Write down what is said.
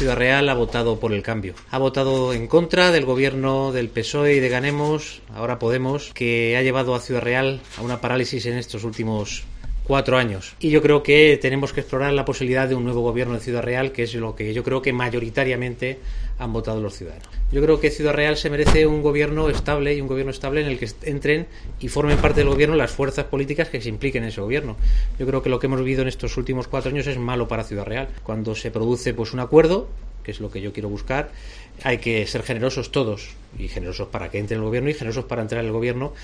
Ciudad Real ha votado por el cambio. Ha votado en contra del gobierno del PSOE y de Ganemos, ahora Podemos, que ha llevado a Ciudad Real a una parálisis en estos últimos 4 años. Y yo creo que tenemos que explorar la posibilidad de un nuevo gobierno de Ciudad Real, que es lo que yo creo que mayoritariamente han votado los ciudadanos. Yo creo que Ciudad Real se merece un gobierno estable, y un gobierno estable en el que entren y formen parte del gobierno las fuerzas políticas que se impliquen en ese gobierno. Yo creo que lo que hemos vivido en estos últimos 4 años es malo para Ciudad Real. Cuando se produce un acuerdo, que es lo que yo quiero buscar, hay que ser generosos todos, y generosos para que entre en el gobierno y generosos para entrar en el gobierno,